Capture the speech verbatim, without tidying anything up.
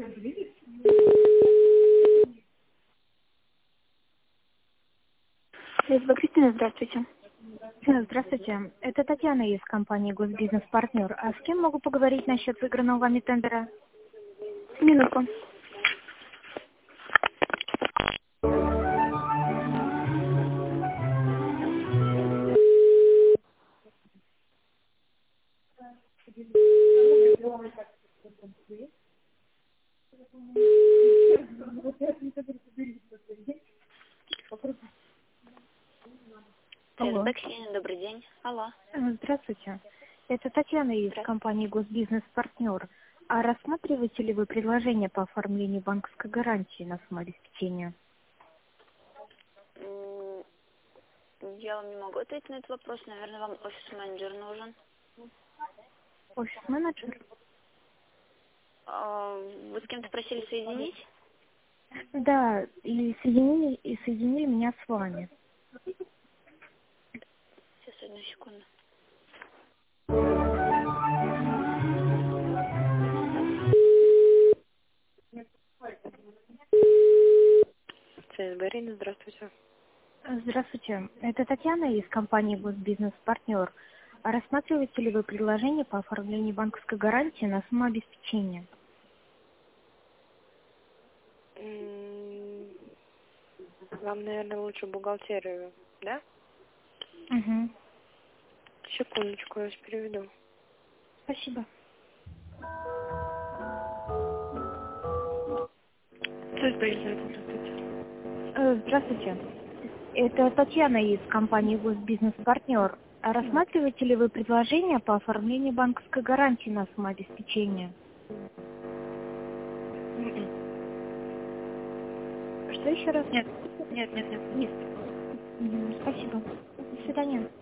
Лиза Кристина, здравствуйте. Да, здравствуйте. Это Татьяна из компании «Госбизнес-партнер». А с кем могу поговорить насчет выигранного вами тендера? Минутку. Алло. Такси, добрый день. Алло. Э, Здравствуйте. Это Татьяна из Здравствуйте. компании «Госбизнес-партнер». А рассматриваете ли вы предложение по оформлению банковской гарантии на самообеспечение? М, Я вам не могу ответить на этот вопрос. Наверное, вам офис-менеджер нужен. Офис-менеджер? А, Вы с кем-то просили соединить? Да, и соединили, и соединили меня с вами. Сейчас, одну секунду. Связь Барина, здравствуйте. Э, Здравствуйте. Это Татьяна из компании «Госбизнес-партнер». А рассматриваете ли вы предложение по оформлению банковской гарантии на самообеспечение? М, Вам, наверное, лучше бухгалтерию, да? Угу. Секундочку, я вас переведу. Спасибо. Связь Барина, здравствуйте. Э, Здравствуйте. Это Татьяна из компании «Госбизнес-партнер». А рассматриваете ли вы предложение по оформлению банковской гарантии на самообеспечение? Мгм. Что еще раз? Нет, нет, нет, нет. Нет. Мгм, Спасибо. До свидания.